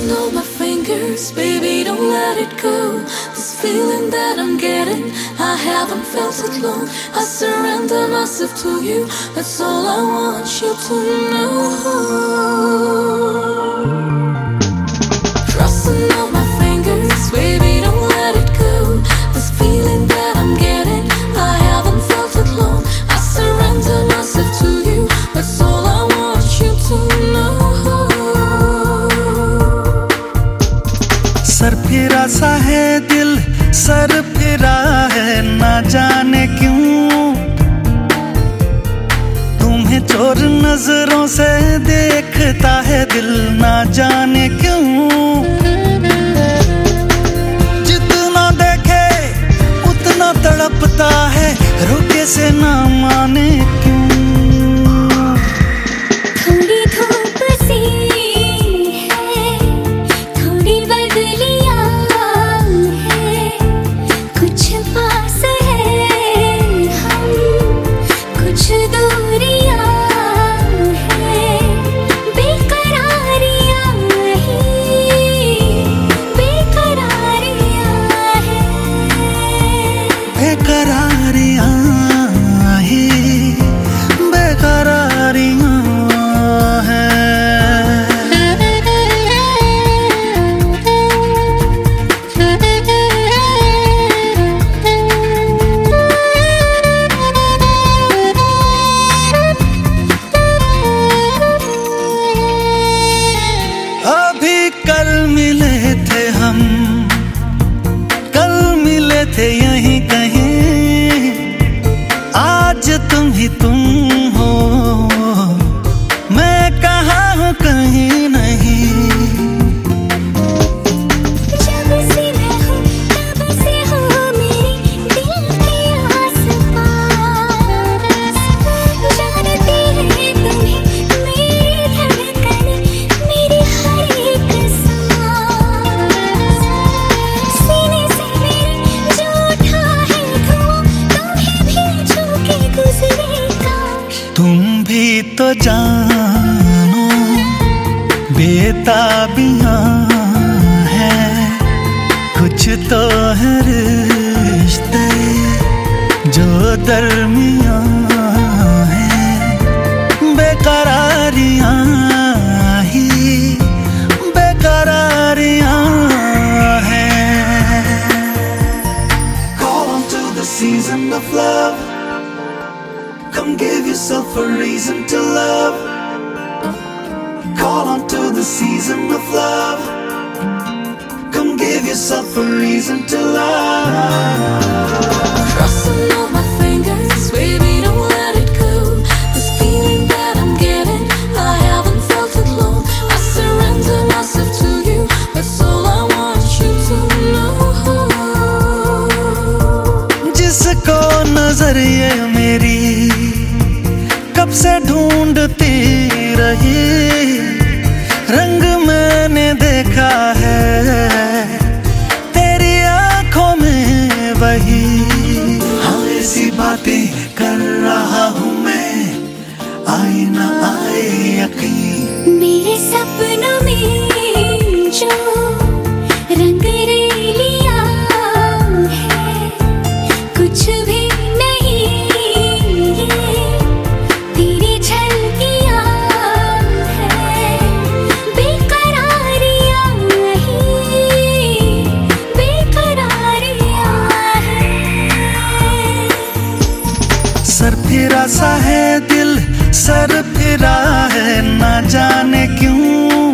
Crossing all my fingers, baby, don't let it go. This feeling that I'm getting, I haven't felt it long. I surrender myself to you, that's all I want you to know. Crossing all my fingers, baby, don't let it go. This feeling that I'm getting, I haven't felt it long. I surrender myself to you, that's all I want you to know. सर फिरा सा है दिल, sir फिरा है ना जाने क्यों। तुम्हें चोर नजरों से देखता है दिल, ना जाने क्यों। जितना देखे उतना तड़पता है, रोके से ना माने क्यों। थोड़ी धूप सी है, थोड़ी बदलियां है, कुछ पास है हम, कुछ दूरियां है, बेकरारियां ही, बेकरारियां है, बेकरारियां ही, बेकरारियां कल मिले थे हम, कल मिले थे यहीं कहीं। आज तुम ही तुम हो, मैं कहाँ हूँ कहीं नहीं। जब से मैं हूँ तब से हो मेरे दिल के आस-पास। जानती है तुम्हें मेरी धड़कन, मेरी हर एक सांस। सीने से मेरे जो उठा है धुआं, तुम्हें भी छू के गुजरे काश। तुम भी तो जानो बेताबियां हैं, कुछ तो है रिश्ते जो दरमियां हैं। बेकरारियां ही, बेकरारियां हैं। Call on to the season of love, come give yourself a reason to love. Call on to the season of love, come give yourself a reason to love. Crossing all my fingers, baby, don't let it go. This feeling that I'm getting, I haven't felt it long. I surrender myself to you, that's all I want you to know. जिसको नजर ये मेरी कब से ढूंढती रही, रंग मैंने देखा है तेरी आंखों में वही। हाँ ऐसी बातें कर रहा हूँ मैं, आए ना आए यकीन। मेरे सपनों में जो रंग रेलियां है, कुछ भी नहीं ये तेरी झलकियां है, बेकरारियां ही, बेकरारियां है। सर फिरा सा है दिल, सर फिरा है ना जाने क्यों।